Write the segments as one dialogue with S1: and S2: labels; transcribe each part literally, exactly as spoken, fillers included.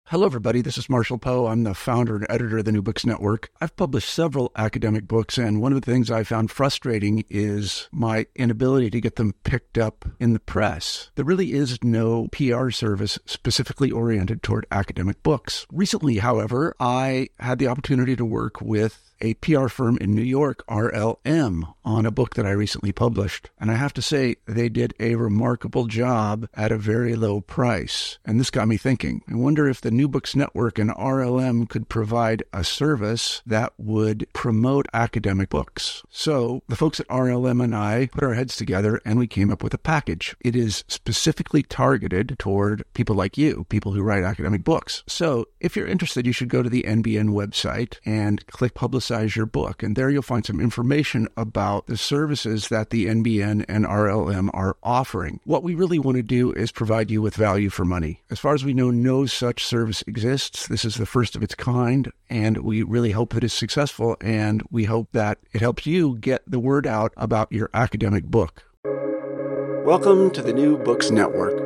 S1: Hello, everybody. This is Marshall Poe. I'm the founder and editor of the New Books Network. I've published several academic books, and one of the things I found frustrating is my inability to get them picked up in the press. There really is no P R service specifically oriented toward academic books. Recently, however, I had the opportunity to work with a P R firm in New York, R L M, on a book that I recently published. And I have to say, they did a remarkable job at a very low price. And this got me thinking. I wonder if the New Books Network and R L M could provide a service that would promote academic books. So the folks at R L M and I put our heads together and we came up with a package. It is specifically targeted toward people like you, people who write academic books. So if you're interested, you should go to the N B N website and click Publicize your book. And there you'll find some information about the services that the N B N and R L M are offering. What we really want to do is provide you with value for money. As far as we know, no such service exists. This is the first of its kind, and we really hope that it's successful, and we hope that it helps you get the word out about your academic book. Welcome to the New Books Network.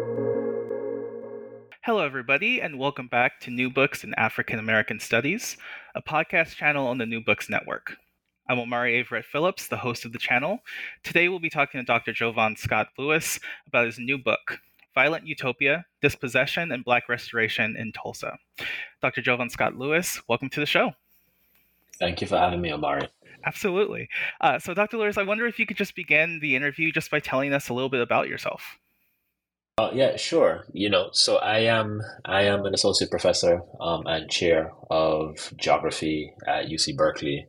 S2: Hello, everybody, and welcome back to New Books in African American Studies, a podcast channel on the New Books Network. I'm Omari Everett Phillips, the host of the channel. Today we'll be talking to Doctor Jovan Scott Lewis about his new book, Violent Utopia, Dispossession and Black Restoration in Tulsa. Doctor Jovan Scott Lewis, welcome to the show.
S3: Thank you for having me, Omari.
S2: Absolutely. Uh, so, Doctor Lewis, I wonder if you could just begin the interview just by telling us a little bit about yourself.
S3: Uh, yeah, sure. You know, so I am I am an associate professor um, and chair of geography at U C Berkeley.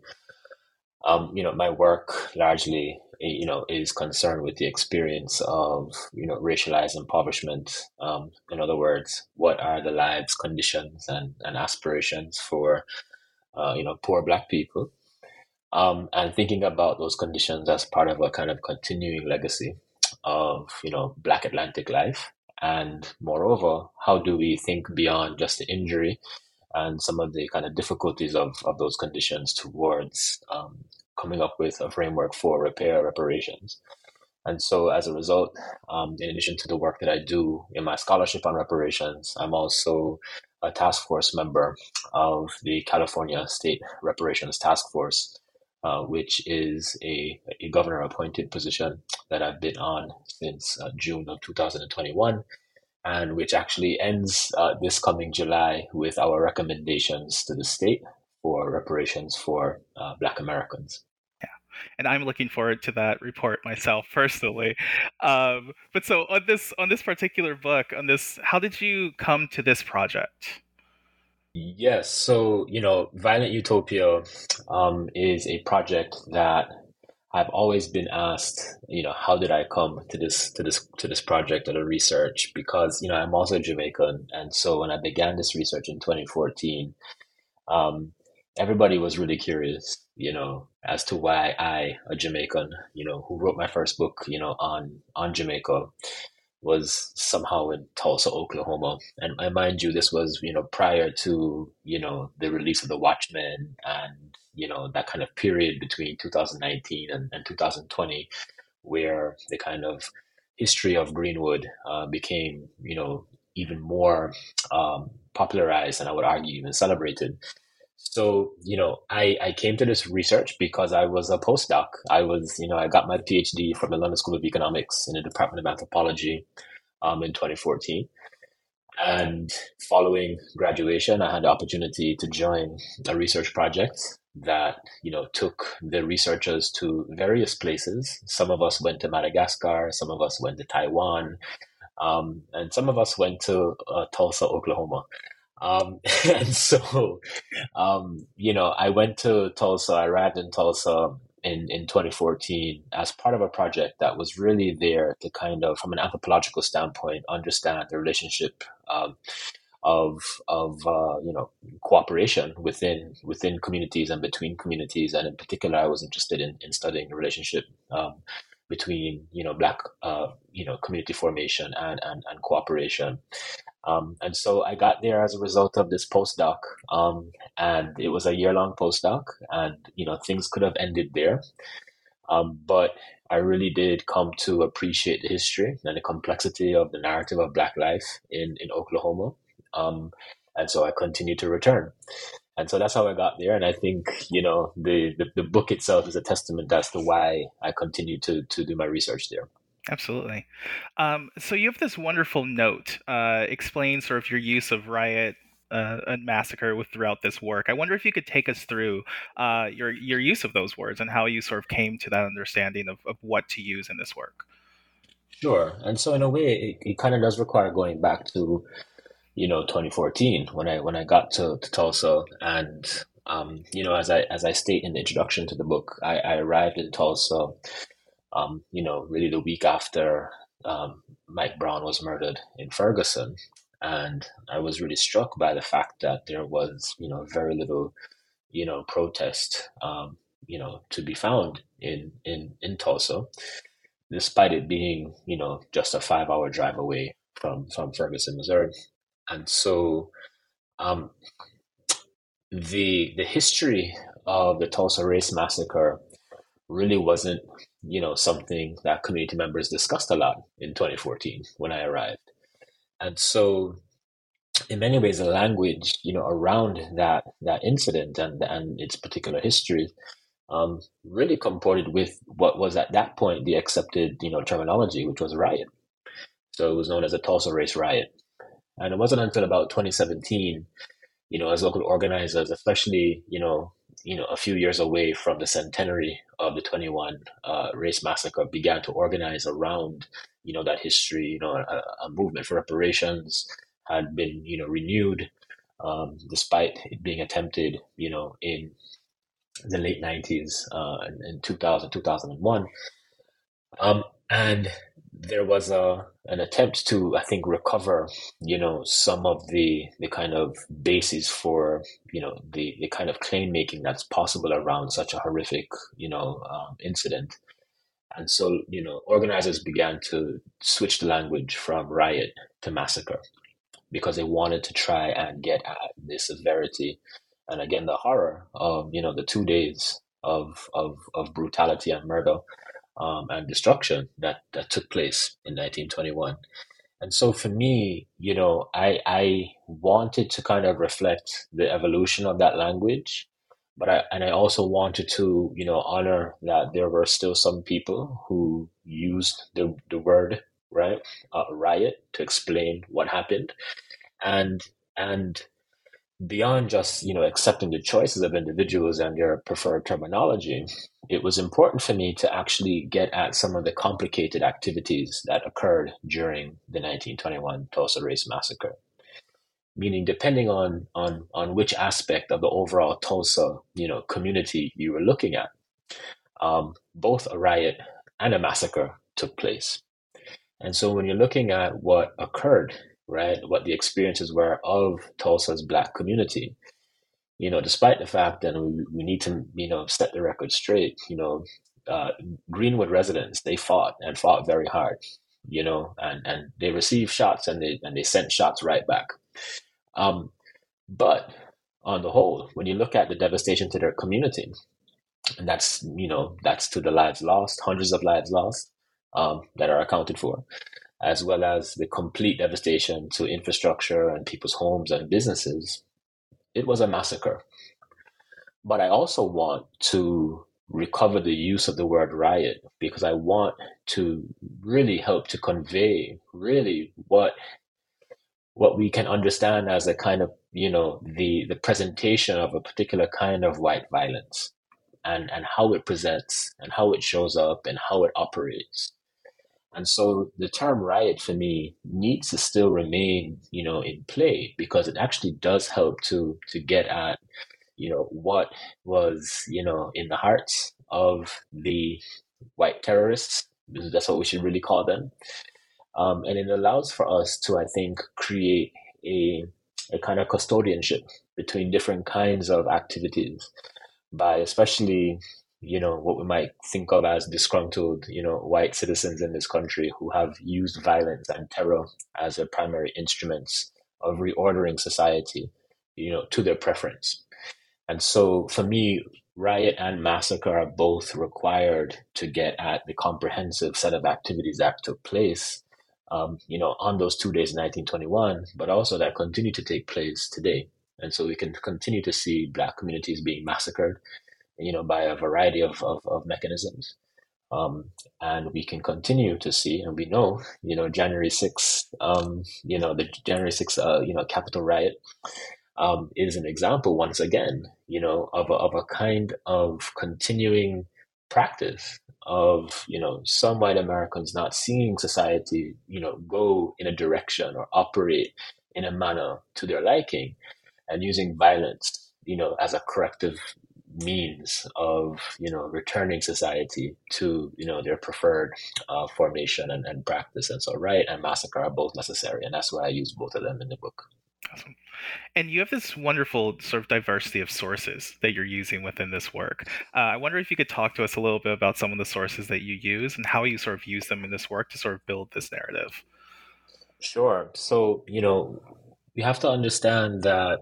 S3: Um, you know, my work largely, you know, is concerned with the experience of, you know, racialized impoverishment. Um, in other words, what are the lives, conditions, and, and aspirations for, uh, you know, poor Black people? Um, and thinking about those conditions as part of a kind of continuing legacy of, you know, Black Atlantic life. And moreover, how do we think beyond just the injury and some of the kind of difficulties of, of those conditions towards um, coming up with a framework for repair reparations? And so as a result, um, in addition to the work that I do in my scholarship on reparations, I'm also a task force member of the California State Reparations Task Force, Uh, which is a, a governor-appointed position that I've been on since uh, June of two thousand twenty-one, and which actually ends uh, this coming July with our recommendations to the state for reparations for uh, Black Americans.
S2: Yeah, and I'm looking forward to that report myself personally. Um, but so on this on this particular book, on this, how did you come to this project?
S3: Yes, so, you know, Violent Utopia um, is a project that I've always been asked, you know, how did I come to this to this to this project or the research? Because, you know, I'm also Jamaican, and so when I began this research in twenty fourteen, um, everybody was really curious, you know, as to why I, a Jamaican, you know, who wrote my first book, you know, on on Jamaica, was somehow in Tulsa, Oklahoma. And I mind you, this was, you know, prior to, you know, the release of The Watchmen and, you know, that kind of period between two thousand nineteen and, and two thousand twenty, where the kind of history of Greenwood uh, became, you know, even more um, popularized and I would argue even celebrated. So, you know, I, I came to this research because I was a postdoc. I was, you know, I got my PhD from the London School of Economics in the Department of Anthropology um, in twenty fourteen. And following graduation, I had the opportunity to join a research project that, you know, took the researchers to various places. Some of us went to Madagascar, some of us went to Taiwan, um, and some of us went to uh, Tulsa, Oklahoma. Um, and so, um, you know, I went to Tulsa, I arrived in Tulsa in, in twenty fourteen as part of a project that was really there to kind of, from an anthropological standpoint, understand the relationship um, of, of uh, you know, cooperation within within communities and between communities. And in particular, I was interested in, in studying the relationship um, between, you know, Black, uh, you know, community formation and, and, and cooperation. Um, and so I got there as a result of this postdoc, um, and it was a year-long postdoc, and you know things could have ended there, um, but I really did come to appreciate the history and the complexity of the narrative of Black life in in Oklahoma, um, And so I continued to return. And so that's how I got there. And I think, you know, the, the, the book itself is a testament as to why I continue to, to do my research there.
S2: Absolutely. Um, so you have this wonderful note uh, explain sort of your use of riot uh, and massacre with throughout this work. I wonder if you could take us through uh, your your use of those words and how you sort of came to that understanding of, of what to use in this work.
S3: Sure. And so in a way, it, it kind of does require going back to, you know, twenty fourteen when I when I got to, to Tulsa. And um, you know, as I as I state in the introduction to the book, I, I arrived in Tulsa, um, you know, really the week after um, Mike Brown was murdered in Ferguson. And I was really struck by the fact that there was, you know, very little, you know, protest, um, you know, to be found in in in Tulsa, despite it being, you know, just a five hour drive away from, from Ferguson, Missouri. And so um, the the history of the Tulsa Race Massacre really wasn't, you know, something that community members discussed a lot in twenty fourteen when I arrived. And so in many ways, the language, you know, around that that incident and and its particular history um, really comported with what was at that point the accepted, you know, terminology, which was riot. So it was known as the Tulsa Race Riot. And it wasn't until about twenty seventeen, you know, as local organizers, especially, you know, you know, a few years away from the centenary of the twenty-one uh, Race Massacre, began to organize around, you know, that history. You know, a, a movement for reparations had been, you know, renewed, um, despite it being attempted, you know, in the late nineties, uh, in two thousand, two thousand one. Um, and there was a an attempt to, I think, recover, you know, some of the the kind of basis for, you know, the the kind of claim making that's possible around such a horrific, you know, um, incident. And so, you know, organizers began to switch the language from riot to massacre because they wanted to try and get at the severity and again the horror of, you know, the two days of of of brutality and murder um, and destruction that that took place in nineteen twenty-one. And so for me, you know, I I wanted to kind of reflect the evolution of that language, but I and I also wanted to, you know, honor that there were still some people who used the the word, right, uh, riot, to explain what happened, and and beyond just, you know, accepting the choices of individuals and their preferred terminology, it was important for me to actually get at some of the complicated activities that occurred during the nineteen twenty-one Tulsa Race Massacre. Meaning, depending on on on which aspect of the overall Tulsa, you know, community you were looking at, um, both a riot and a massacre took place. And so, when you're looking at what occurred, right, what the experiences were of Tulsa's Black community, you know, despite the fact that we, we need to, you know, set the record straight, you know, uh, Greenwood residents, they fought and fought very hard, you know, and, and they received shots and they and they sent shots right back. Um, but on the whole, when you look at the devastation to their community, and that's, you know, that's to the lives lost, hundreds of lives lost um, that are accounted for, as well as the complete devastation to infrastructure and people's homes and businesses, it was a massacre. But I also want to recover the use of the word riot because I want to really help to convey really what what we can understand as a kind of, you know, the the presentation of a particular kind of white violence and and how it presents and how it shows up and how it operates. And so the term riot for me needs to still remain, you know, in play because it actually does help to to get at, you know, what was, you know, in the hearts of the white terrorists. That's what we should really call them. Um, and it allows for us to, I think, create a a kind of custodianship between different kinds of activities by especially, you know, what we might think of as disgruntled, you know, white citizens in this country who have used violence and terror as their primary instruments of reordering society, you know, to their preference. And so for me, riot and massacre are both required to get at the comprehensive set of activities that took place um, you know, on those two days in nineteen twenty-one, but also that continue to take place today. And so we can continue to see Black communities being massacred, you know, by a variety of, of, of mechanisms. Um, and we can continue to see, and we know, you know, January sixth, um, you know, the January sixth, uh, you know, Capitol riot um, is an example, once again, you know, of a, of a kind of continuing practice of, you know, some white Americans not seeing society, you know, go in a direction or operate in a manner to their liking, and using violence, you know, as a corrective means of, you know, returning society to, you know, their preferred uh, formation and, and practice. And so riot and massacre are both necessary, and that's why I use both of them in the book.
S2: Awesome. And you have this wonderful sort of diversity of sources that you're using within this work. Uh, I wonder if you could talk to us a little bit about some of the sources that you use and how you sort of use them in this work to sort of build this narrative.
S3: Sure. So, you know, we have to understand that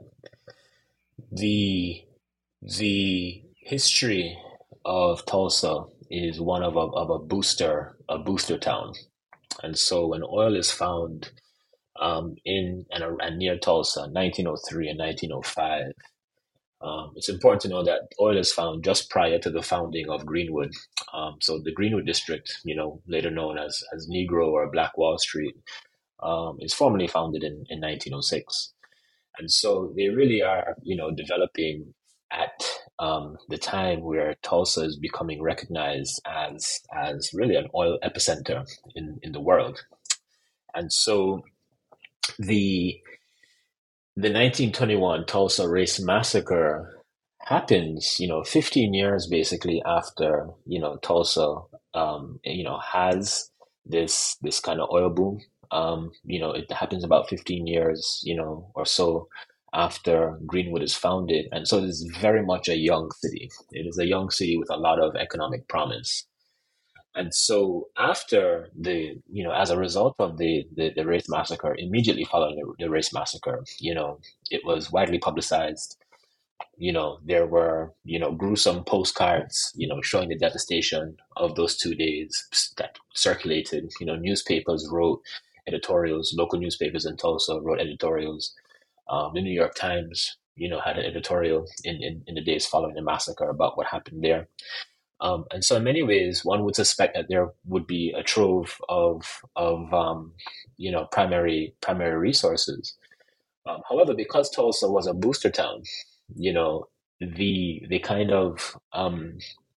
S3: the the history of Tulsa is one of a, of a booster, a booster town. And so when oil is found um, in and, and near Tulsa, nineteen oh three and nineteen oh five, um, it's important to know that oil is found just prior to the founding of Greenwood. Um, so the Greenwood district, you know, later known as, as Negro or Black Wall Street, um, is formally founded in, in nineteen oh six. And so they really are, you know, developing at um, the time where Tulsa is becoming recognized as as really an oil epicenter in, in the world. And so the the nineteen twenty-one Tulsa Race Massacre happens, you know, fifteen years basically after, you know, Tulsa, um, you know, has this this kind of oil boom. Um, you know, it happens about fifteen years, you know, or so after Greenwood is founded. And so it is very much a young city. It is a young city with a lot of economic promise. And so after the, you know, as a result of the, the, the race massacre, immediately following the, the race massacre, you know, it was widely publicized. You know, there were, you know, gruesome postcards, you know, showing the devastation of those two days that circulated. You know, newspapers wrote editorials, local newspapers in Tulsa wrote editorials. Um, the New York Times, you know, had an editorial in, in, in the days following the massacre about what happened there. Um, and so in many ways, one would suspect that there would be a trove of, of um, you know, primary primary resources. Um, however, because Tulsa was a booster town, you know, the the kind of um,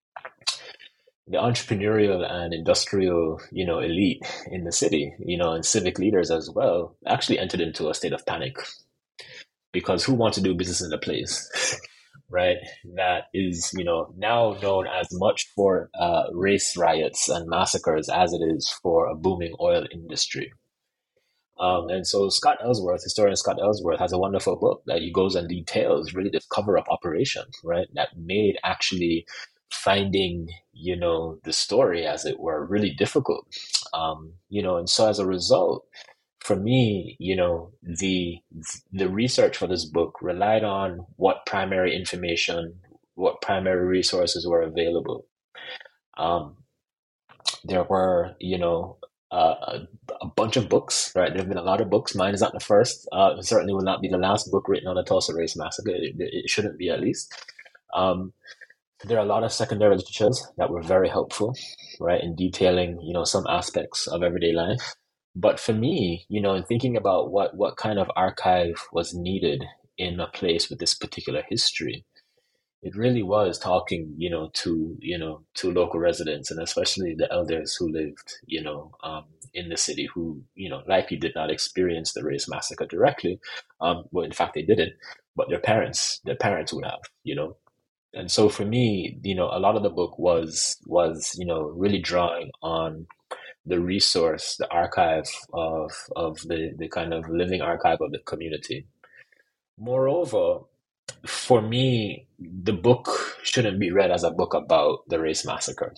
S3: the entrepreneurial and industrial, you know, elite in the city, you know, and civic leaders as well, actually entered into a state of panic. Because who wants to do business in a place, right, that is, you know, now known as much for uh, race riots and massacres as it is for a booming oil industry. Um, and so Scott Ellsworth, historian Scott Ellsworth, has a wonderful book that he goes and details really this cover-up operation, right, that made actually finding, you know, the story, as it were, really difficult. Um, you know, and so as a result, for me, you know, the the research for this book relied on what primary information, what primary resources were available. Um, there were, you know, uh, a, a bunch of books, right? There have been a lot of books. Mine is not the first. Uh, it certainly will not be the last book written on the Tulsa Race Massacre. It, it shouldn't be, at least. Um, there are a lot of secondary literatures that were very helpful, right, in detailing, you know, some aspects of everyday life. But for me, you know, in thinking about what, what kind of archive was needed in a place with this particular history, it really was talking, you know, to, you know, to local residents, and especially the elders who lived, you know, um, in the city, who, you know, likely did not experience the race massacre directly. Um, well, in fact, they didn't, but their parents, their parents would have, you know. And so for me, you know, a lot of the book was, was, you know, really drawing on the resource, the archive of of the, the kind of living archive of the community. Moreover, for me, the book shouldn't be read as a book about the race massacre.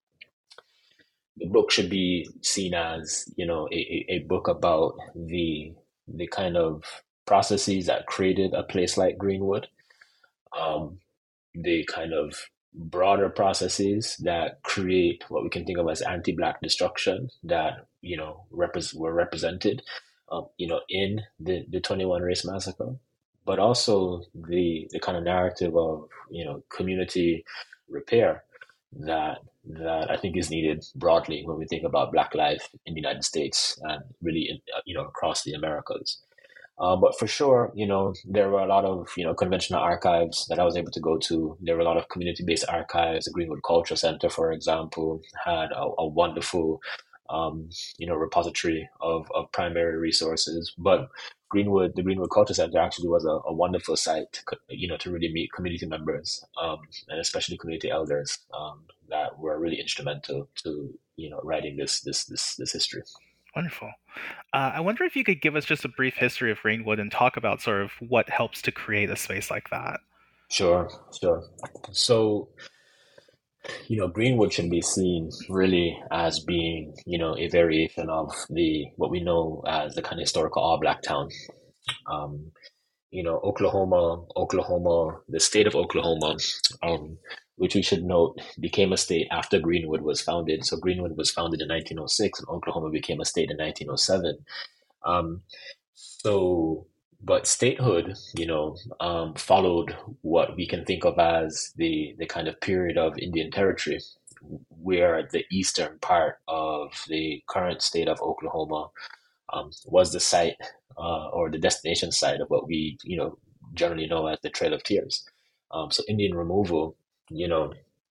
S3: The book should be seen as, you know, a, a book about the the kind of processes that created a place like Greenwood, um, the kind of broader processes that create what we can think of as anti-Black destruction that, you know, repre- were represented, um, you know, in the, the twenty-one Race Massacre, but also the, the kind of narrative of, you know, community repair that that I think is needed broadly when we think about Black life in the United States and really, in, uh, you know, across the Americas. Uh, but for sure, you know, there were a lot of, you know, conventional archives that I was able to go to. There were a lot of community-based archives. The Greenwood Culture Center, for example, had a, a wonderful, um, you know, repository of, of primary resources. But Greenwood, the Greenwood Culture Center actually was a, a wonderful site, to, co- you know, to really meet community members, um, and especially community elders, um, that were really instrumental to, you know, writing this this this this history.
S2: Wonderful. Uh, I wonder if you could give us just a brief history of Greenwood and talk about sort of what helps to create a space like that.
S3: Sure, sure. So, you know, Greenwood should be seen really as being, you know, a variation of the what we know as the kind of historical all black town. Um, you know, Oklahoma, Oklahoma, the state of Oklahoma, um, which we should note became a state after Greenwood was founded. So Greenwood was founded in nineteen oh six, and Oklahoma became a state in nineteen oh seven. Um, so, but statehood, you know, um, followed what we can think of as the the kind of period of Indian Territory, where the eastern part of the current state of Oklahoma um, was the site uh, or the destination site of what we, you know, generally know as the Trail of Tears. Um, so Indian removal, you know,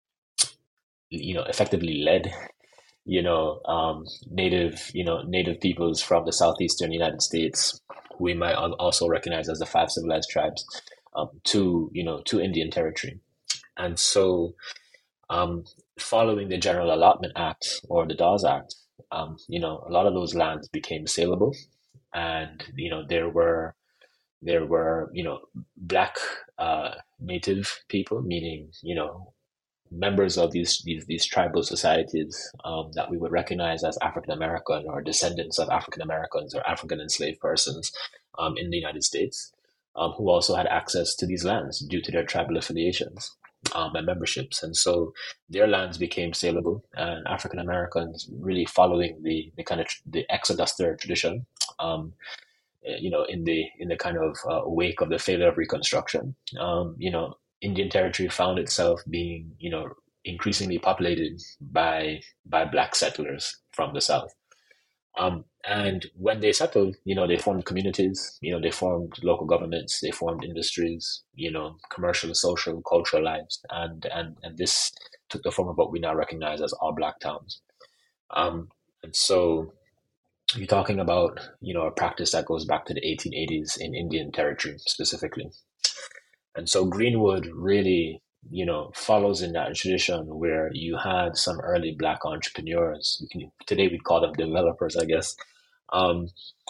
S3: you know, effectively led, you know, um, native, you know, native peoples from the southeastern United States, who we might al- also recognize as the five civilized tribes, um, to, you know, to Indian territory. And so, um, following the General Allotment Act or the Dawes Act, um, you know, a lot of those lands became saleable, and you know there were there were you know black uh, native people, meaning you know members of these these, these tribal societies um, that we would recognize as African American or descendants of African Americans or African enslaved persons um, in the United States, um, who also had access to these lands due to their tribal affiliations um, and memberships, and so their lands became saleable, and African Americans, really following the the kind of tr- the exoduster tradition. Um, you know, in the in the kind of uh, wake of the failure of Reconstruction, um, you know, Indian Territory found itself being, you know, increasingly populated by by black settlers from the South. Um, and when they settled, you know, they formed communities, you know, they formed local governments, they formed industries, you know, commercial, social, cultural lives, and and and this took the form of what we now recognize as all black towns. Um, and so you're talking about, you know, a practice that goes back to the eighteen eighties in Indian Territory specifically. And so Greenwood really, you know, follows in that tradition where you had some early black entrepreneurs. We can, today we'd call them developers, I guess. Um,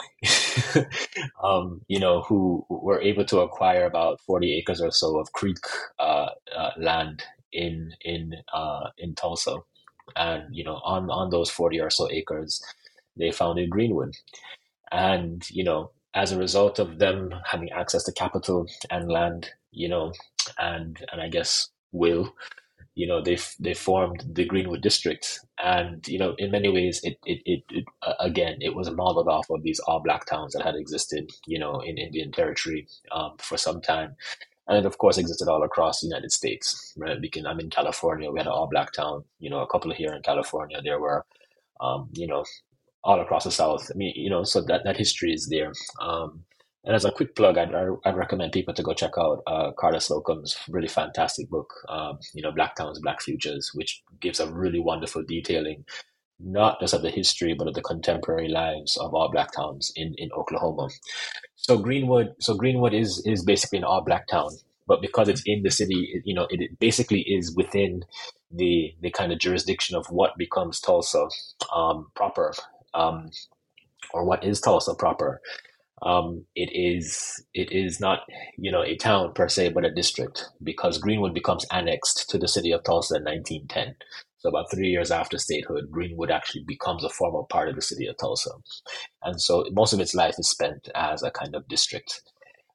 S3: um, you know, who were able to acquire about forty acres or so of creek uh, uh, land in in uh, in Tulsa, and you know, on on those forty or so acres, they founded Greenwood. And, you know, as a result of them having access to capital and land, you know, and and I guess will, you know, they they formed the Greenwood District, and you know, in many ways, it it, it, it uh, again, it was modeled off of these all black towns that had existed, you know, in Indian Territory um, for some time, and it of course existed all across the United States. Right? We can, I'm in California, we had an all black town, you know, a couple here in California. There were, um, you know, all across the South. I mean, you know, so that, that history is there. Um, and as a quick plug, I'd, I'd recommend people to go check out uh, Carter Slocum's really fantastic book, um, you know, Black Towns, Black Futures, which gives a really wonderful detailing, not just of the history, but of the contemporary lives of all Black towns in, in Oklahoma. So Greenwood, so Greenwood is is basically an all Black town, but because it's in the city, it, you know, it, it basically is within the the kind of jurisdiction of what becomes Tulsa um, proper, um, or what is Tulsa proper. Um, it is it is not, you know, a town per se, but a district, because Greenwood becomes annexed to the city of Tulsa in nineteen ten. So about three years after statehood, Greenwood actually becomes a formal part of the city of Tulsa, and so most of its life is spent as a kind of district.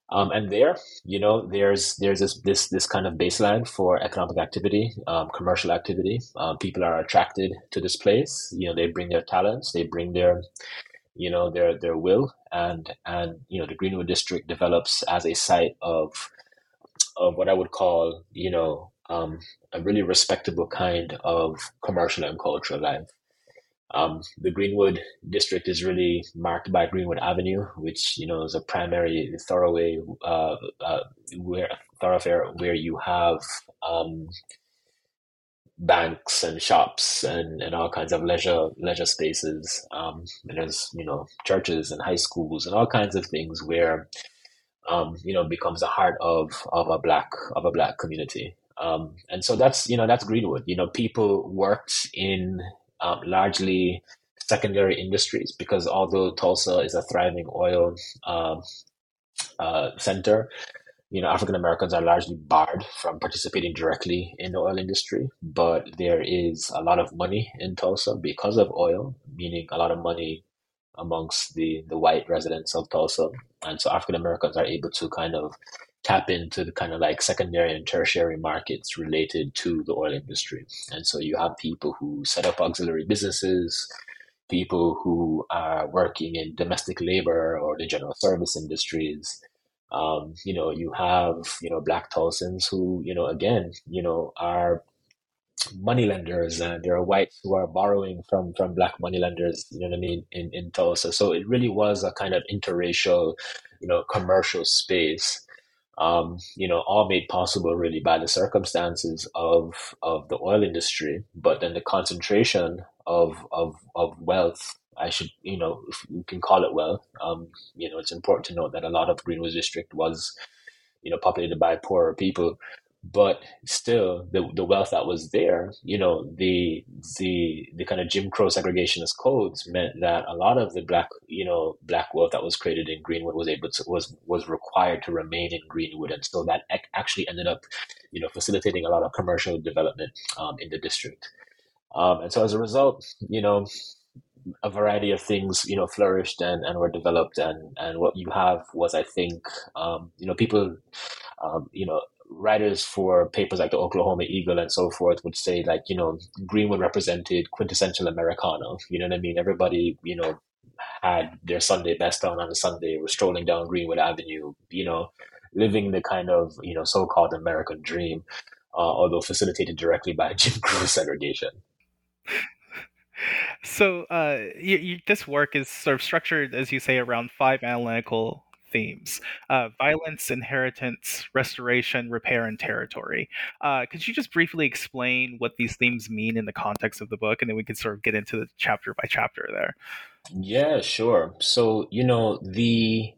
S3: Um, and there, you know, there's there's this this this kind of baseline for economic activity, um, commercial activity. Um, people are attracted to this place. You know, they bring their talents, they bring their, you know, their their will, and and you know, the Greenwood District develops as a site of of what I would call, you know, um, a really respectable kind of commercial and cultural life. Um, the Greenwood district is really marked by Greenwood Avenue, which you know is a primary thoroughway uh, uh, where thoroughfare where you have um, banks and shops and, and all kinds of leisure leisure spaces. Um, and there's you know churches and high schools and all kinds of things where um, you know becomes the heart of of a black of a black community. Um, and so that's you know that's Greenwood. You know, people worked in um, largely secondary industries because although Tulsa is a thriving oil um, uh, center, you know African Americans are largely barred from participating directly in the oil industry. But there is a lot of money in Tulsa because of oil, meaning a lot of money amongst the the white residents of Tulsa, and so African Americans are able to kind of tap into the kind of like secondary and tertiary markets related to the oil industry. And so you have people who set up auxiliary businesses, people who are working in domestic labor or the general service industries. Um, you know, you have, you know, black Tulsans who, you know, again, you know, are moneylenders, and there are whites who are borrowing from from black moneylenders, you know what I mean, in, in Tulsa. So it really was a kind of interracial, you know, commercial space, um, you know, all made possible really by the circumstances of of the oil industry, but then the concentration of of of wealth. I should, you know, if you can call it wealth. Um, you know, it's important to note that a lot of Greenwood District was, you know, populated by poorer people, but still the the wealth that was there, you know, the the the kind of Jim Crow segregationist codes meant that a lot of the black, you know, black wealth that was created in Greenwood was able to was was required to remain in Greenwood, and so that ac- actually ended up, you know, facilitating a lot of commercial development um, in the district. Um, and so as a result, you know, a variety of things, you know, flourished and, and were developed, and and what you have was, I think, um, you know, people um, you know, writers for papers like the Oklahoma Eagle and so forth would say, like, you know, Greenwood represented quintessential Americana. You know what I mean? Everybody, you know, had their Sunday best on on a Sunday, was strolling down Greenwood Avenue, you know, living the kind of, you know, so-called American dream, uh, although facilitated directly by Jim Crow segregation.
S2: So, uh, you, you, this work is sort of structured, as you say, around five analytical themes: uh, violence, inheritance, restoration, repair, and territory. Uh, could you just briefly explain what these themes mean in the context of the book, and then we could sort of get into the chapter by chapter there?
S3: Yeah, sure. So, you know, the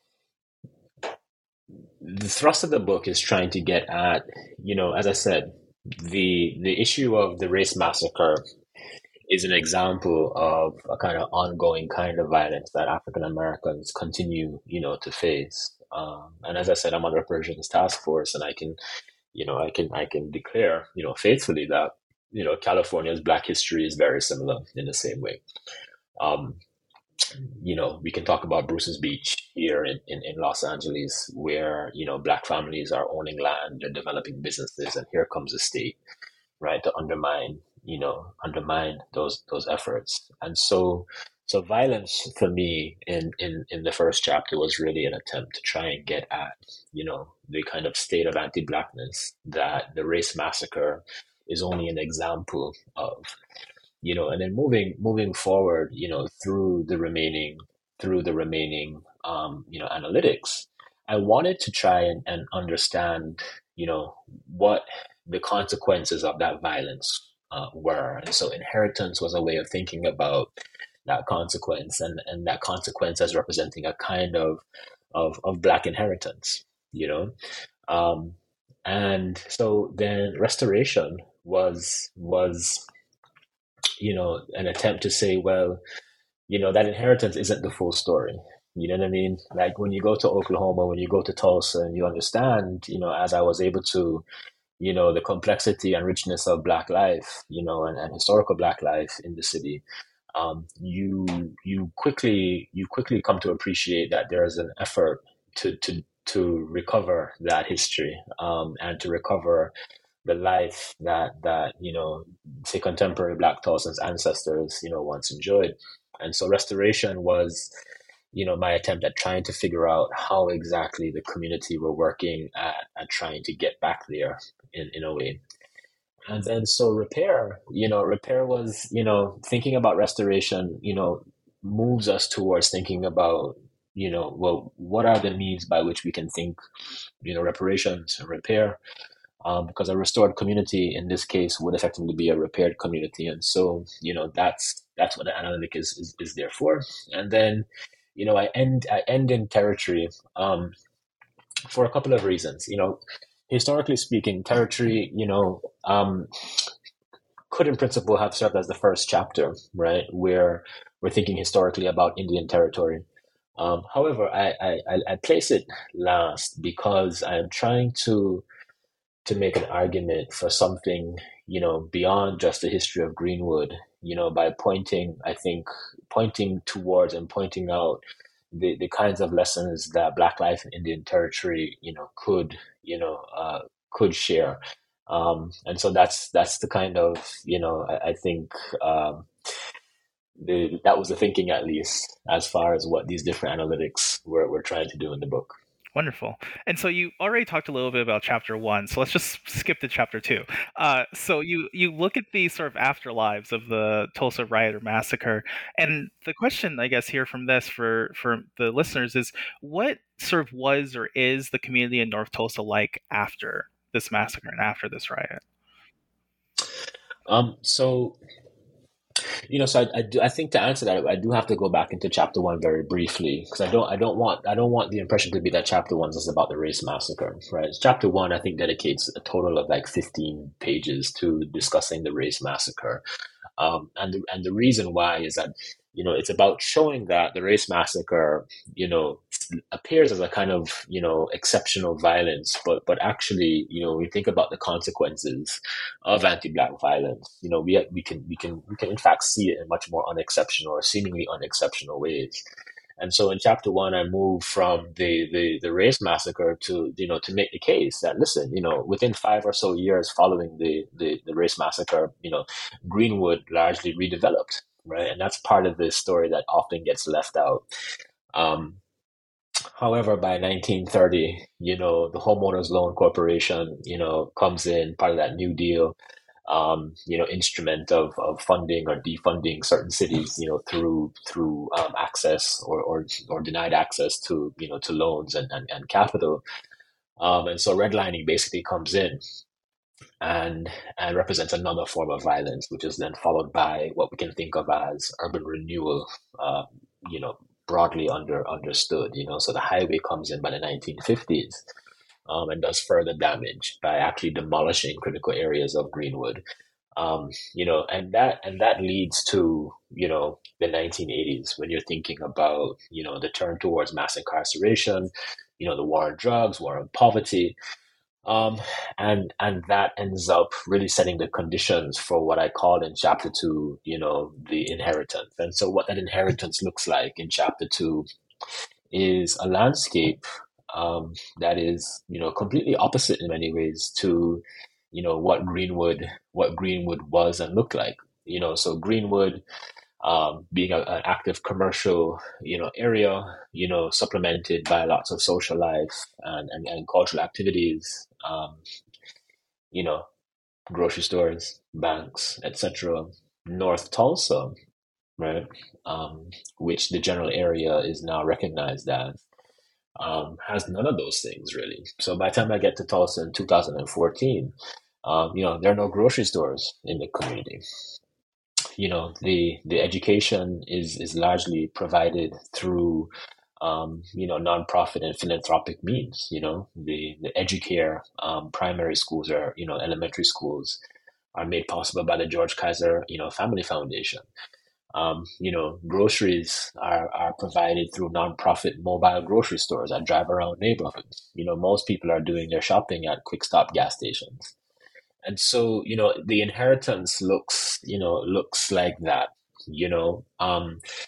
S3: the thrust of the book is trying to get at, you know, as I said, the the issue of the race massacre is an example of a kind of ongoing kind of violence that African Americans continue, you know, to face. Um, and as I said, I'm on Reparations Task Force, and I can, you know, I can I can declare, you know, faithfully that, you know, California's Black history is very similar in the same way. Um, you know, we can talk about Bruce's Beach here in, in, in Los Angeles, where, you know, Black families are owning land, they're developing businesses, and here comes the state, right, to undermine, you know, undermine those those efforts. And so so violence for me in, in, in the first chapter was really an attempt to try and get at, you know, the kind of state of anti-blackness that the race massacre is only an example of. You know, and then moving moving forward, you know, through the remaining through the remaining um, you know, analytics, I wanted to try and, and understand, you know, what the consequences of that violence uh, were. And so inheritance was a way of thinking about that consequence, and, and that consequence as representing a kind of of, of black inheritance, you know. Um, and so then restoration was was you know, an attempt to say, well, you know, that inheritance isn't the full story. You know what I mean? Like when you go to Oklahoma, when you go to Tulsa, and you understand, you know, as I was able to, you know, the complexity and richness of Black life, you know, and, and historical Black life in the city, um, you you quickly you quickly come to appreciate that there is an effort to to to recover that history, um, and to recover the life that that you know, say contemporary Black Tulsans ancestors, you know, once enjoyed. And so restoration was, you know, my attempt at trying to figure out how exactly the community were working at, at trying to get back there in, in a way. And then so repair, you know, repair was, you know, thinking about restoration, you know, moves us towards thinking about, you know, well, what are the means by which we can think, you know, reparations and repair, um, because a restored community in this case would effectively be a repaired community. And so, you know, that's that's what the analytic is is, is there for. And then, you know, I end I end in territory, um, for a couple of reasons. You know, historically speaking, territory, you know, um, could in principle have served as the first chapter, right, where we're thinking historically about Indian territory. Um, however, I, I, I place it last because I'm trying to to make an argument for something, you know, beyond just the history of Greenwood, you know, by pointing, I think, pointing towards and pointing out the, the kinds of lessons that Black life in Indian territory, you know, could, you know, uh, could share. Um, and so that's that's the kind of, you know, I, I think um, the, that was the thinking, at least, as far as what these different analytics were, were trying to do in the book.
S2: Wonderful. And so you already talked a little bit about chapter one, so let's just skip to chapter two. Uh, so you, you look at the sort of afterlives of the Tulsa riot or massacre, and the question, I guess, here from this for, for the listeners is, what sort of was or is the community in North Tulsa like after this massacre and after this riot?
S3: Um, so... You know, so I, I, do, I think to answer that, I do have to go back into chapter one very briefly, because I don't, I don't want, I don't want the impression to be that chapter one is about the race massacre, right? Chapter one, I think, dedicates a total of like fifteen pages to discussing the race massacre, um, and the, and the reason why is that, you know, it's about showing that the race massacre, you know, appears as a kind of, you know, exceptional violence, but but actually, you know, we think about the consequences of anti-Black violence. You know, we we can we can we can in fact see it in much more unexceptional or seemingly unexceptional ways. And so in chapter one, I move from the, the, the race massacre to, you know, to make the case that, listen, you know, within five or so years following the, the, the race massacre, you know, Greenwood largely redeveloped, right? And that's part of the story that often gets left out. Um, However, by nineteen thirty, you know, the Homeowners Loan Corporation, you know, comes in, part of that New Deal, um, you know, instrument of, of funding or defunding certain cities, you know, through through um, access or, or or denied access to, you know, to loans and, and, and capital. Um, and so redlining basically comes in and and represents another form of violence, which is then followed by what we can think of as urban renewal, uh, you know, broadly under understood, you know. So the highway comes in by the nineteen fifties, um, and does further damage by actually demolishing critical areas of Greenwood, um, you know, and that and that leads to, you know, the nineteen eighties, when you're thinking about, you know, the turn towards mass incarceration, you know, the war on drugs, war on poverty. Um, and and that ends up really setting the conditions for what I call in chapter two, you know, the inheritance. And so what that inheritance looks like in chapter two is a landscape um, that is, you know, completely opposite in many ways to, you know, what Greenwood, what Greenwood was and looked like. You know, so Greenwood, um, being a, an active commercial, you know, area, you know, supplemented by lots of social life and, and, and cultural activities, um, you know, grocery stores, banks, et cetera. North Tulsa, right, um, which the general area is now recognized as, um, has none of those things really. So by the time I get to Tulsa in two thousand fourteen, um, you know, there are no grocery stores in the community. You know, the the education is is largely provided through, um, you know, nonprofit and philanthropic means. You know, the the Educare um, primary schools or, you know, elementary schools are made possible by the George Kaiser, you know, Family Foundation. Um, you know, groceries are, are provided through nonprofit mobile grocery stores that drive around neighborhoods. You know, most people are doing their shopping at quick stop gas stations. And so, you know, the inheritance looks, you know, looks like that, you know. Um,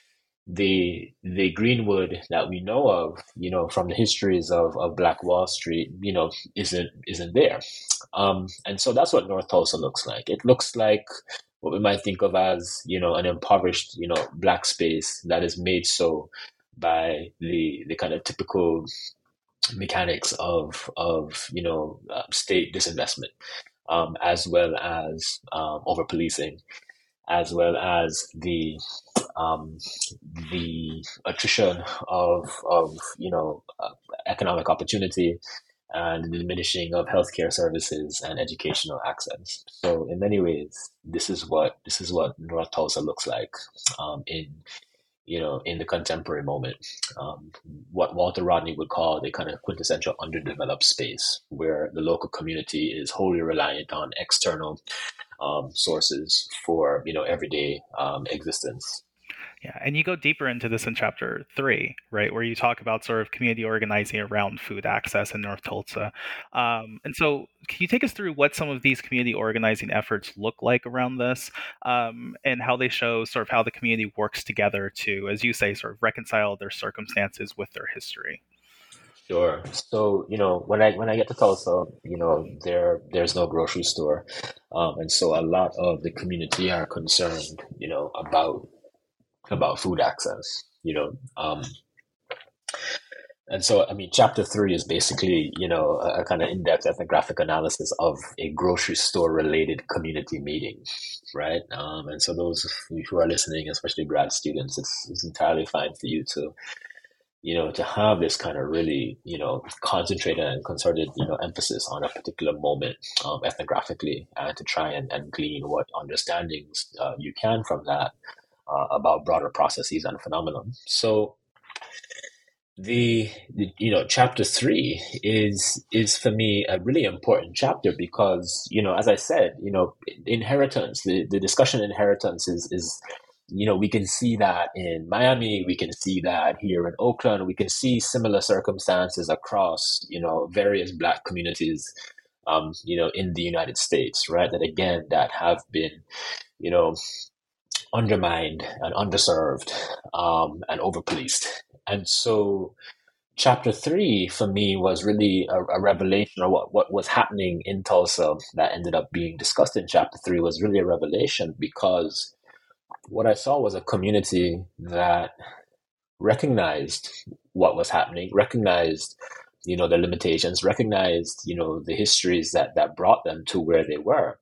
S3: the the Greenwood that we know of, you know, from the histories of, of Black Wall Street, you know, isn't isn't there. Um, and so that's what North Tulsa looks like. It looks like what we might think of as, you know, an impoverished, you know, black space that is made so by the the kind of typical mechanics of of you know uh, state disinvestment, um, as well as um, over policing, as well as the um, the attrition of of you know uh, economic opportunity and the diminishing of healthcare services and educational access. So in many ways, this is what this is what North Tulsa looks like um, in you know in the contemporary moment. Um, what Walter Rodney would call the kind of quintessential underdeveloped space, where the local community is wholly reliant on external um, sources for you know everyday um, existence.
S2: Yeah, and you go deeper into this in chapter three, right, where you talk about sort of community organizing around food access in North Tulsa. Um, and so, can you take us through what some of these community organizing efforts look like around this, um, and how they show sort of how the community works together to, as you say, sort of reconcile their circumstances with their history?
S3: Sure. So, you know, when I when I get to Tulsa, you know, there there's no grocery store. Um, and so a lot of the community are concerned, you know, about about food access, you know. Um, and so, I mean, chapter three is basically, you know, a, a kind of in-depth ethnographic analysis of a grocery store related community meeting, right? Um, and so those who are listening, especially grad students, it's, it's entirely fine for you to you know, to have this kind of really, you know, concentrated and concerted, you know, emphasis on a particular moment um, ethnographically, and to try and, and glean what understandings uh, you can from that uh, about broader processes and phenomenon. So the, the, you know, chapter three is is for me a really important chapter because, you know, as I said, you know, inheritance, the, the discussion inheritance is is you know, we can see that in Miami, we can see that here in Oakland, we can see similar circumstances across, you know, various Black communities, um, you know, in the United States, right? That again, that have been, you know, undermined and underserved um, and overpoliced. And so chapter three for me was really a, a revelation, or what, what was happening in Tulsa that ended up being discussed in chapter three was really a revelation because what I saw was a community that recognized what was happening, recognized, you know, the limitations, recognized, you know, the histories that that brought them to where they were.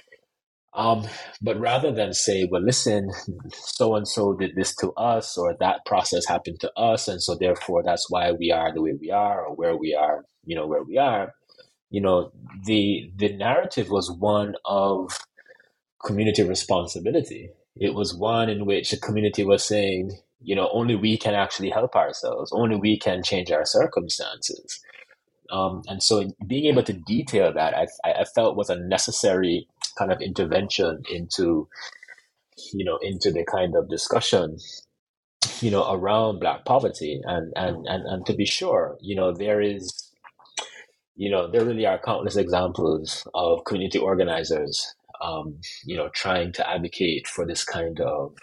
S3: Um, but rather than say, well, listen, so and so did this to us, or that process happened to us, and so therefore that's why we are the way we are, or where we are, you know, where we are. You know, the the narrative was one of community responsibility. It was one in which the community was saying, you know, only we can actually help ourselves, only we can change our circumstances. Um, and so being able to detail that, I, I felt was a necessary kind of intervention into, you know, into the kind of discussion, you know, around Black poverty. And, and, and, and to be sure, you know, there is, you know, there really are countless examples of community organizers Um, you know, trying to advocate for this kind of,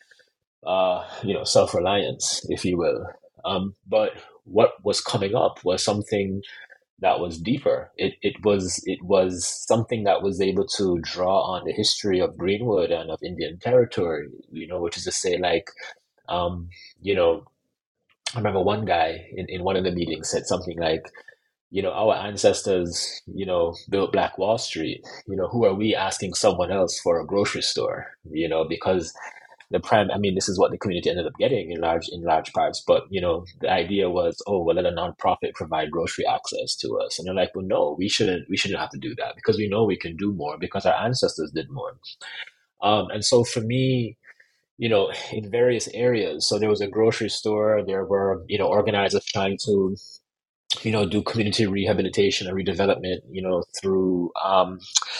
S3: uh, you know, self-reliance, if you will. Um, but what was coming up was something that was deeper. It it was it was something that was able to draw on the history of Greenwood and of Indian Territory. You know, which is to say, like, um, you know, I remember one guy in, in one of the meetings said something like, you know, our ancestors, you know, built Black Wall Street. You know, who are we asking someone else for a grocery store? You know, because the prime, I mean, this is what the community ended up getting in large, in large parts. But, you know, the idea was, oh, well, let a nonprofit provide grocery access to us. And they're like, well, no, we shouldn't, we shouldn't have to do that because we know we can do more because our ancestors did more. Um, and so for me, you know, in various areas, so there was a grocery store, there were, you know, organizers trying to, you know, do community rehabilitation and redevelopment, you know, through um,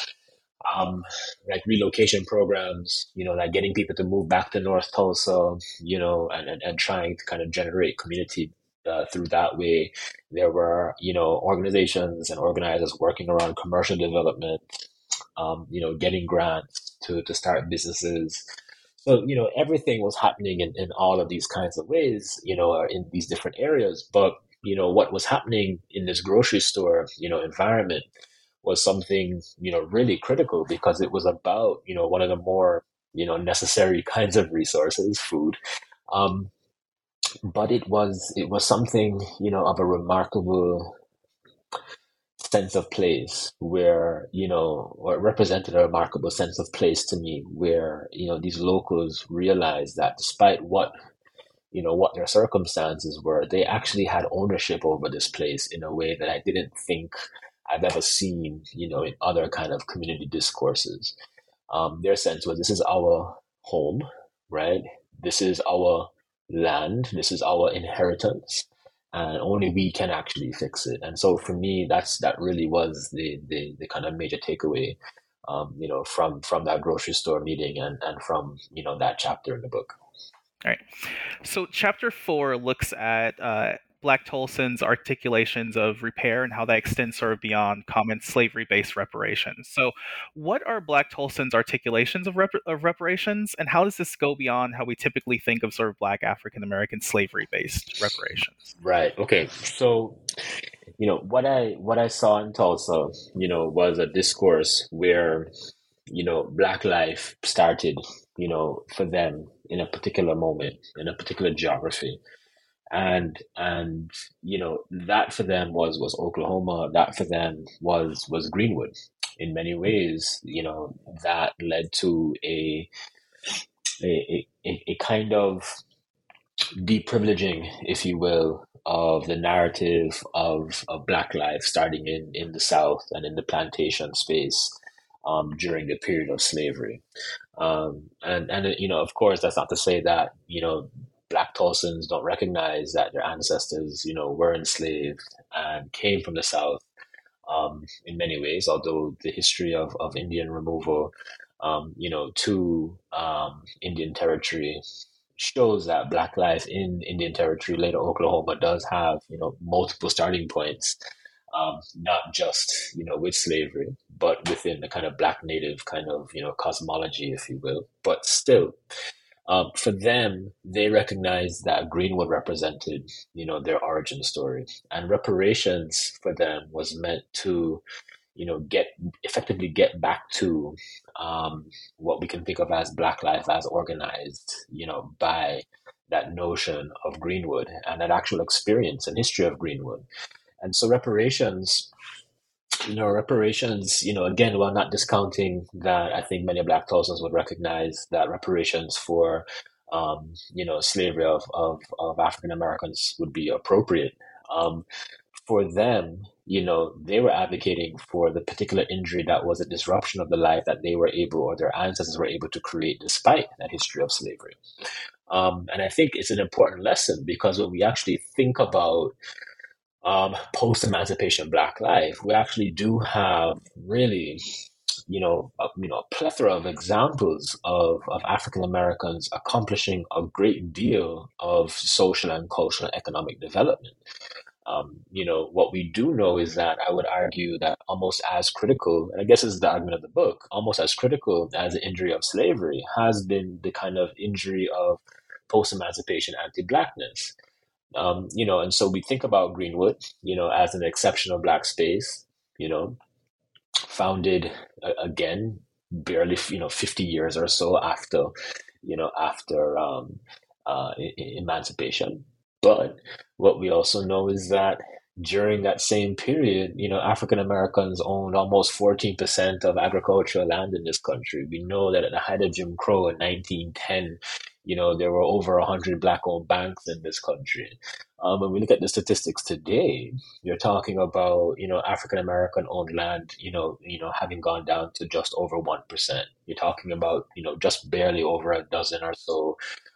S3: um, like relocation programs, you know, like getting people to move back to North Tulsa, you know, and, and, and trying to kind of generate community uh, through that way. There were, you know, organizations and organizers working around commercial development, um, you know, getting grants to, to start businesses. So, you know, everything was happening in, in all of these kinds of ways, you know, or in these different areas. But, you know, what was happening in this grocery store, you know, environment was something, you know, really critical because it was about, you know, one of the more, you know, necessary kinds of resources, food. Um, but it was it was something, you know, of a remarkable sense of place where, you know, or it represented a remarkable sense of place to me where, you know, these locals realized that despite what, you know, what their circumstances were, they actually had ownership over this place in a way that I didn't think I've ever seen, you know, in other kind of community discourses. Um, their sense was this is our home, right? This is our land. This is our inheritance, and only we can actually fix it. And so for me, that's that really was the the, the kind of major takeaway, um, you know, from from that grocery store meeting and and from you know that chapter in the book.
S2: All right. So chapter four looks at uh, Black Tolson's articulations of repair and how that extends sort of beyond common slavery-based reparations. So what are Black Tolson's articulations of, rep- of reparations, and how does this go beyond how we typically think of sort of Black African-American slavery-based reparations?
S3: Right. Okay. So, you know, what I what I saw in Tulsa, you know, was a discourse where, you know, Black life started, you know, for them in a particular moment, in a particular geography. And and you know, that for them was was Oklahoma, that for them was was Greenwood. In many ways, you know, that led to a a, a, a kind of deprivileging, if you will, of the narrative of, of Black life starting in, in the South and in the plantation space um, during the period of slavery. Um, and, and, you know, of course, that's not to say that, you know, Black Tulsans don't recognize that their ancestors, you know, were enslaved and came from the South um, in many ways, although the history of, of Indian removal, um, you know, to um, Indian territory shows that Black life in Indian Territory, later Oklahoma, does have you know multiple starting points, um, not just you know with slavery, but within the kind of Black Native kind of you know cosmology, if you will. But still, um, for them, they recognized that Greenwood represented you know their origin story, and reparations for them was meant to you know, get effectively get back to um, what we can think of as Black life as organized, you know, by that notion of Greenwood and that actual experience and history of Greenwood. And so reparations, you know, reparations, you know, again, while not discounting that, I think many Black Tulsans would recognize that reparations for, um, you know, slavery of, of, of African Americans would be appropriate. Um, for them, you know, they were advocating for the particular injury that was a disruption of the life that they were able or their ancestors were able to create despite that history of slavery. Um, and I think it's an important lesson because when we actually think about um, post-emancipation Black life, we actually do have really, you know, a, you know, a plethora of examples of, of African Americans accomplishing a great deal of social and cultural and economic development. Um, you know, what we do know is that I would argue that almost as critical, and I guess this is the argument of the book, almost as critical as the injury of slavery has been the kind of injury of post-emancipation anti-Blackness. Um, you know, and so we think about Greenwood, you know, as an exceptional Black space, you know, founded uh, again, barely, you know, fifty years or so after, you know, after um, uh, e- e- emancipation. But what we also know is that during that same period, you know, African Americans owned almost fourteen percent of agricultural land in this country. We know that at the height of Jim Crow in nineteen ten, you know, there were over one hundred Black-owned banks in this country. Um, when we look at the statistics today, you're talking about, you know, African American owned land, you know, you know, having gone down to just over one percent. You're talking about, you know, just barely over a dozen or so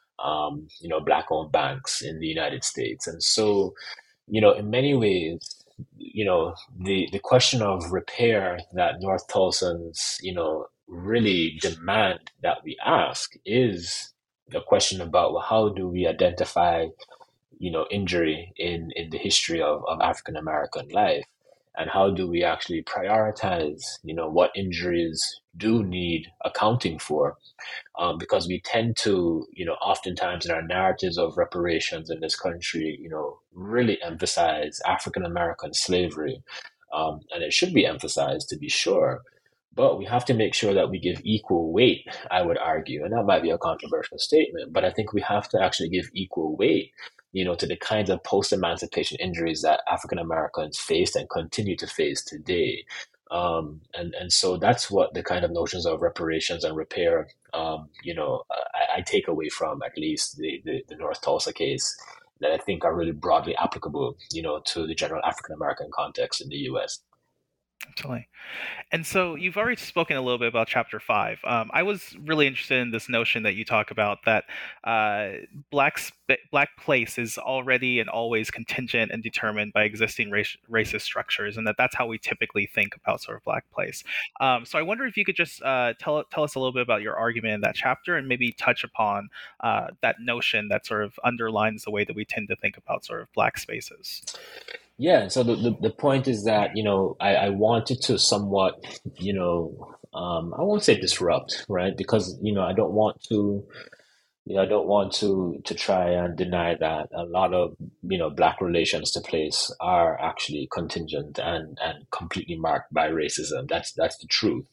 S3: um, you know, Black-owned banks in the United States. And so, you know, in many ways, you know, the, the question of repair that North Tulsans, you know, really demand that we ask is the question about, well, how do we identify, you know, injury in, in the history of, of African American life? and how do we actually prioritize, you know, what injuries do need accounting for, um, because we tend to, you know, oftentimes in our narratives of reparations in this country, you know, really emphasize African American slavery, um, and it should be emphasized to be sure. But we have to make sure that we give equal weight, I would argue, and that might be a controversial statement, but I think we have to actually give equal weight, you know, to the kinds of post-emancipation injuries that African Americans faced and continue to face today. Um, and, and so that's what the kind of notions of reparations and repair, um, you know, I, I take away from at least the, the, the North Tulsa case that I think are really broadly applicable, you know, to the general African American context in the U S.
S2: Absolutely. And so you've already spoken a little bit about chapter five. Um, I was really interested in this notion that you talk about that uh, black sp- black place is already and always contingent and determined by existing race- racist structures, and that that's how we typically think about sort of black place. Um, so I wonder if you could just uh, tell tell us a little bit about your argument in that chapter, and maybe touch upon uh, that notion that sort of underlines the way that we tend to think about sort of black spaces.
S3: Yeah, so the, the, the point is that, you know, I, I wanted to somewhat, you know, um, I won't say disrupt, right? Because, you know, I don't want to, you know, I don't want to to try and deny that a lot of, you know, black relations to place are actually contingent and, and completely marked by racism. That's that's the truth.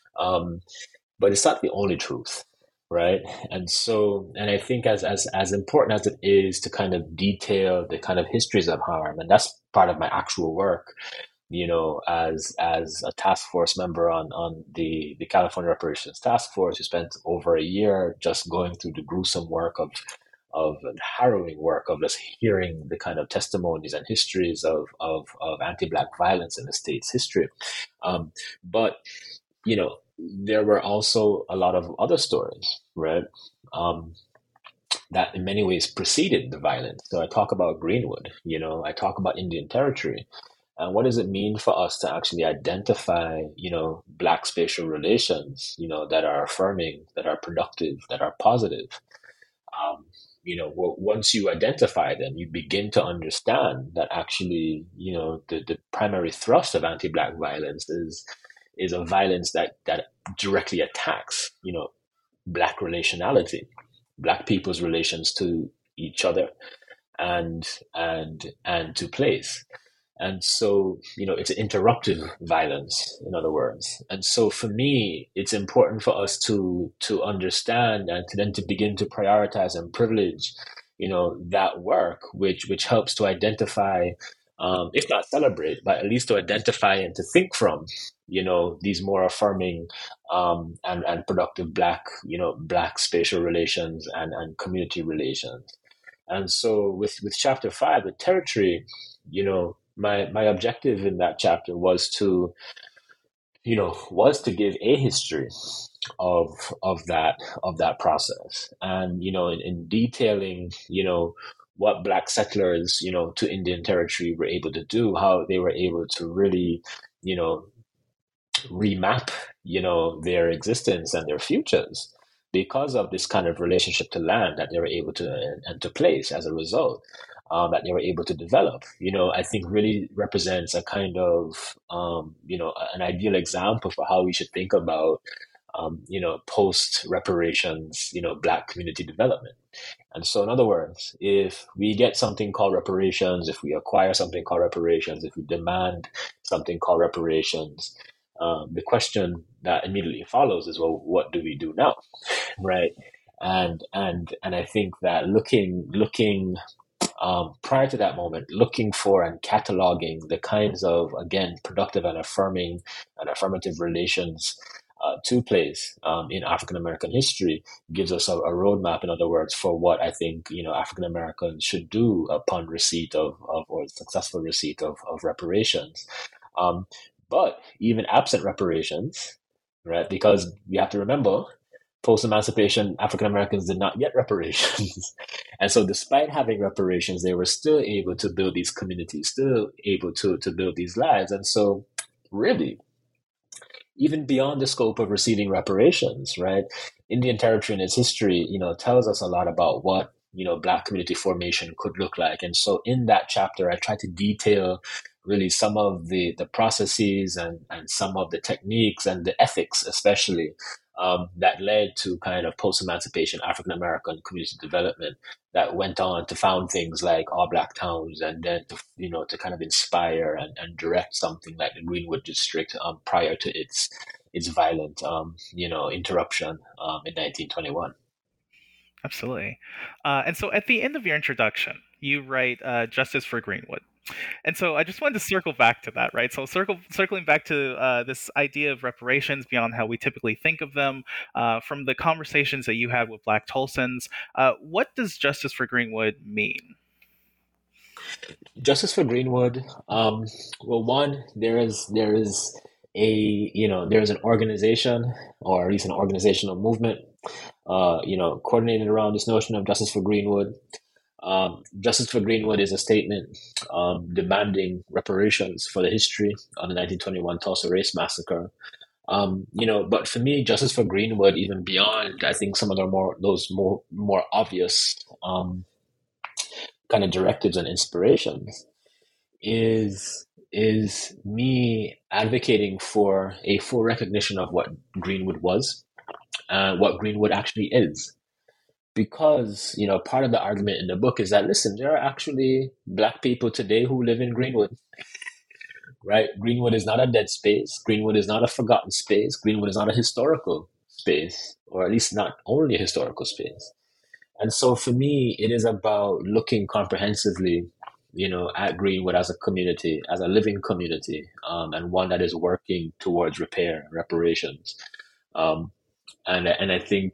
S3: Um, but it's not the only truth, right? And so, and I think as as as important as it is to kind of detail the kind of histories of harm, and that's part of my actual work, you know, as as a task force member on on the the California Reparations Task Force, who spent over a year just going through the gruesome work of of and harrowing work of just hearing the kind of testimonies and histories of of, of anti-black violence in the state's history. Um, but you know, there were also a lot of other stories, right? Um, that in many ways preceded the violence. So I talk about Greenwood, you know, I talk about Indian Territory. And what does it mean for us to actually identify, you know, black spatial relations, you know, that are affirming, that are productive, that are positive? Um, you know, well, once you identify them, you begin to understand that actually, you know, the, the primary thrust of anti-black violence is is a violence that that directly attacks, you know, black relationality, black people's relations to each other and and and to place. And so, you know, it's an interruptive violence, in other words. And so for me, it's important for us to to understand and to then to begin to prioritize and privilege, you know, that work, which which helps to identify, um, if not celebrate, but at least to identify and to think from, you know, these more affirming um, and, and productive black, you know, black spatial relations and, and community relations. And so with, with chapter five, the territory, you know, my my objective in that chapter was to, you know, was to give a history of of that of that process, and you know, in, in detailing, you know, what black settlers, you know, to Indian Territory were able to do, how they were able to really, you know, remap, you know, their existence and their futures because of this kind of relationship to land that they were able to and to place as a result. Um, that they were able to develop, you know, I think really represents a kind of, um, you know, an ideal example for how we should think about, um, you know, post reparations, you know, black community development. And so, in other words, if we get something called reparations, if we acquire something called reparations, if we demand something called reparations, um, the question that immediately follows is, well, what do we do now, right? And and and I think that looking looking. Um, prior to that moment, looking for and cataloging the kinds of, again, productive and affirming and affirmative relations uh, to place um, in African American history gives us a, a roadmap, in other words, for what I think, you know, African Americans should do upon receipt of, of or successful receipt of, of reparations. Um, but even absent reparations, right? Because we have to remember, post-emancipation, African Americans did not get reparations. And so despite having reparations, they were still able to build these communities, still able to, to build these lives. And so really, even beyond the scope of receiving reparations, right, Indian Territory and its history, you know, tells us a lot about what, you know, black community formation could look like. And so in that chapter, I try to detail, really some of the, the processes and, and some of the techniques and the ethics, especially, um, that led to kind of post-emancipation African American community development that went on to found things like All Black Towns, and then to, you know, to kind of inspire and, and direct something like the Greenwood District, um, prior to its its violent, um, you know, interruption, um, in nineteen twenty-one.
S2: Absolutely. Uh, and so at the end of your introduction, you write uh, Justice for Greenwood. And so I just wanted to circle back to that, right? So circle, circling back to uh, this idea of reparations beyond how we typically think of them, uh, from the conversations that you had with Black Tulsans, uh, what does Justice for Greenwood mean?
S3: Justice for Greenwood. Um, well, one, there is there is a you know there is an organization, or at least an organizational movement, uh, you know, coordinated around this notion of Justice for Greenwood. Um, Justice for Greenwood is a statement, um, demanding reparations for the history of the nineteen twenty-one Tulsa Race Massacre. Um, you know, but for me, Justice for Greenwood, even beyond, I think some of the more those more more obvious, um, kind of directives and inspirations, is is me advocating for a full recognition of what Greenwood was and what Greenwood actually is. Because, you know, part of the argument in the book is that, listen, there are actually Black people today who live in Greenwood, right? Greenwood is not a dead space. Greenwood is not a forgotten space. Greenwood is not a historical space, or at least not only a historical space. And so for me, it is about looking comprehensively, you know, at Greenwood as a community, as a living community, um, and one that is working towards repair, reparations. Um, and, and I think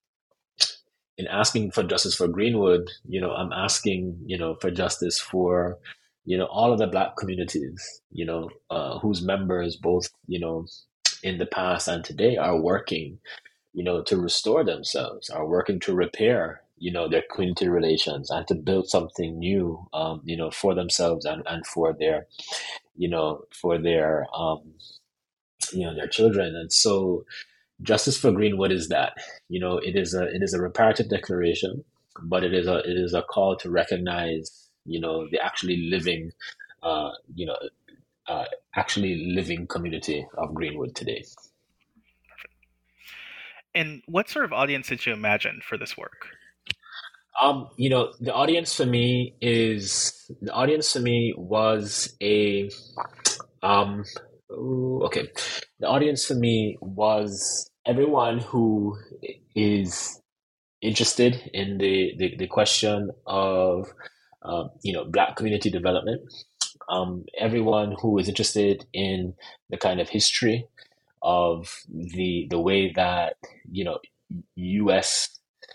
S3: in asking for justice for Greenwood, you know, I'm asking, you know, for justice for, you know, all of the Black communities, you know, uh, whose members, both, you know, in the past and today, are working, you know, to restore themselves, are working to repair, you know, their community relations and to build something new, um, you know, for themselves and, and for their, you know, for their, um, you know, their children. And so Justice for Greenwood is that, you know, it is a, it is a reparative declaration, but it is a, it is a call to recognize, you know, the actually living, uh, you know, uh, actually living community of Greenwood today.
S2: And what sort of audience did you imagine for this work?
S3: Um, you know, the audience for me is the audience for me was a, um, ooh, okay, the audience for me was everyone who is interested in the the, the question of, um, you know, Black community development. Um, everyone who is interested in the kind of history of the the way that, you know, U S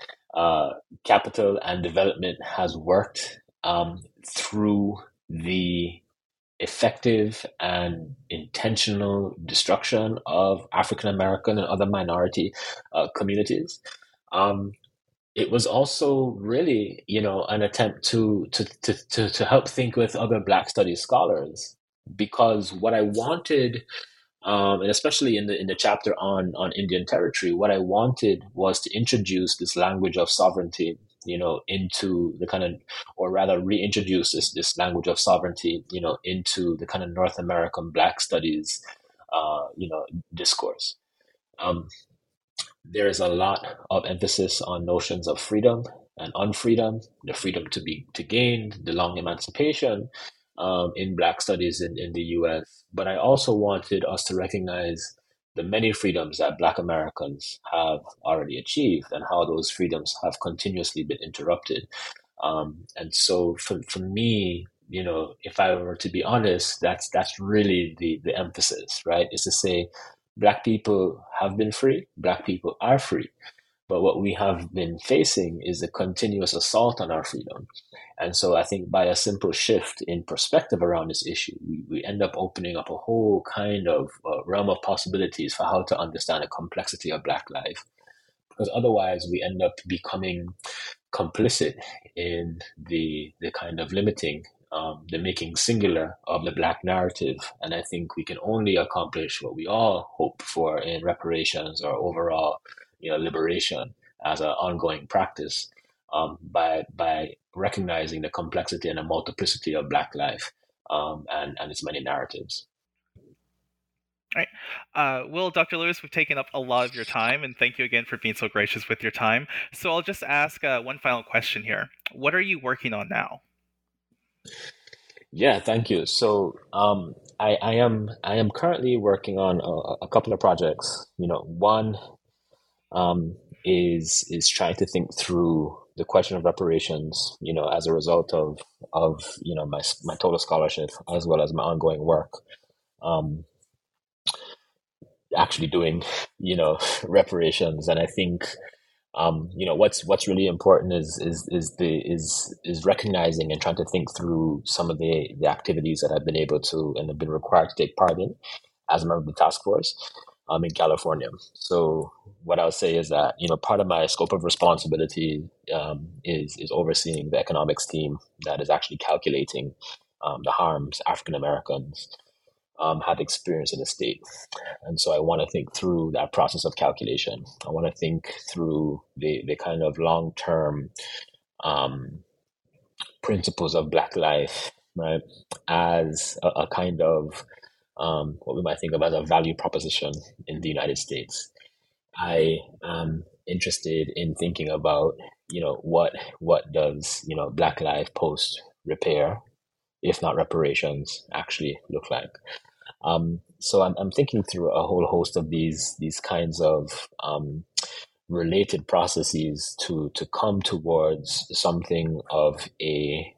S3: uh, capital and development has worked, um, through the effective and intentional destruction of African American and other minority uh, communities. Um, it was also really, you know, an attempt to to, to to to help think with other Black studies scholars, because what I wanted, um, and especially in the in the chapter on on Indian territory, what I wanted was to introduce this language of sovereignty, you know, into the kind of, or rather reintroduce this this language of sovereignty, you know, into the kind of North American Black studies, uh, you know, discourse. Um, there is a lot of emphasis on notions of freedom and unfreedom, the freedom to be to gain, the long emancipation, um, in Black studies in, in the U S. But I also wanted us to recognize the many freedoms that Black Americans have already achieved and how those freedoms have continuously been interrupted. Um, and so for, for me, you know, if I were to be honest, that's that's really the, the emphasis, right? Is to say Black people have been free, Black people are free. But what we have been facing is a continuous assault on our freedom. And so I think by a simple shift in perspective around this issue, we, we end up opening up a whole kind of uh, realm of possibilities for how to understand the complexity of Black life. Because otherwise we end up becoming complicit in the the kind of limiting, um, the making singular of the Black narrative. And I think we can only accomplish what we all hope for in reparations or overall, you know, liberation as an ongoing practice, um, by by recognizing the complexity and the multiplicity of Black life, um, and, and its many narratives.
S2: All right. Uh, well, Doctor Lewis, we've taken up a lot of your time, and thank you again for being so gracious with your time. So I'll just ask uh, one final question here. What are you working on now?
S3: Yeah, thank you. So um, I, I am I am currently working on a, a couple of projects. You know, one um, is is trying to think through the question of reparations. You know, as a result of of you know my my total scholarship as well as my ongoing work. Um, actually doing you know reparations, and I think um, you know what's what's really important is is is the is is recognizing and trying to think through some of the the activities that I've been able to and have been required to take part in as a member of the task force um, in California. So what I'll say is that you know part of my scope of responsibility um, is is overseeing the economics team that is actually calculating um, the harms African Americans um, have experienced in the state. And so I want to think through that process of calculation. I want to think through the, the kind of long term um, principles of Black life, right, as a, a kind of um, what we might think of as a value proposition in the United States. I am interested in thinking about, you know, what what does you know Black life post repair, if not reparations, actually look like. Um, so I'm, I'm thinking through a whole host of these these kinds of um, related processes to to come towards something of a,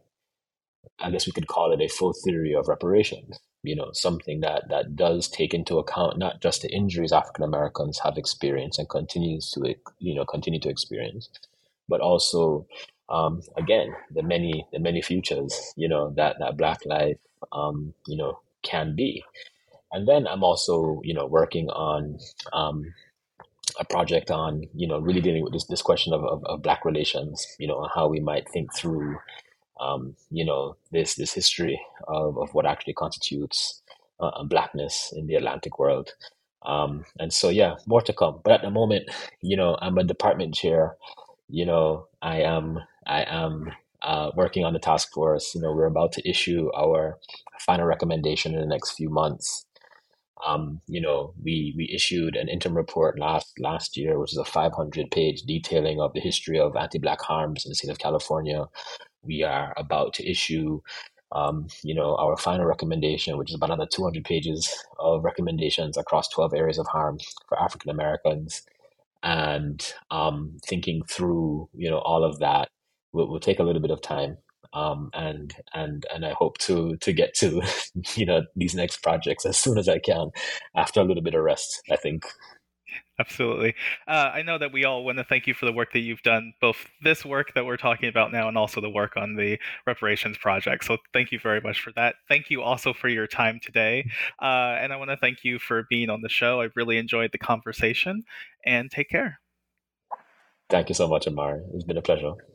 S3: I guess we could call it a full theory of reparations. You know, something that that does take into account not just the injuries African Americans have experienced and continues to you know continue to experience, but also um, again the many the many futures you know that that Black life um, you know can be. And then I'm also, you know, working on um, a project on, you know, really dealing with this, this question of, of, of Black relations, you know, how we might think through, um, you know, this this history of, of what actually constitutes uh, Blackness in the Atlantic world. Um, and so, yeah, more to come. But at the moment, you know, I'm a department chair. You know, I am I am uh, working on the task force. You know, we're about to issue our final recommendation in the next few months. Um, you know, we we issued an interim report last last year, which is a five hundred page detailing of the history of anti-Black harms in the state of California. We are about to issue, um, you know, our final recommendation, which is about another two hundred pages of recommendations across twelve areas of harm for African Americans. And um, thinking through, you know, all of that will, will take a little bit of time. Um, and and and I hope to to get to you know these next projects as soon as I can, after a little bit of rest, I think.
S2: Absolutely. Uh, I know that we all want to thank you for the work that you've done, both this work that we're talking about now and also the work on the reparations project. So thank you very much for that. Thank you also for your time today. Uh, and I want to thank you for being on the show. I really enjoyed the conversation, and take care.
S3: Thank you so much, Amari. It's been a pleasure.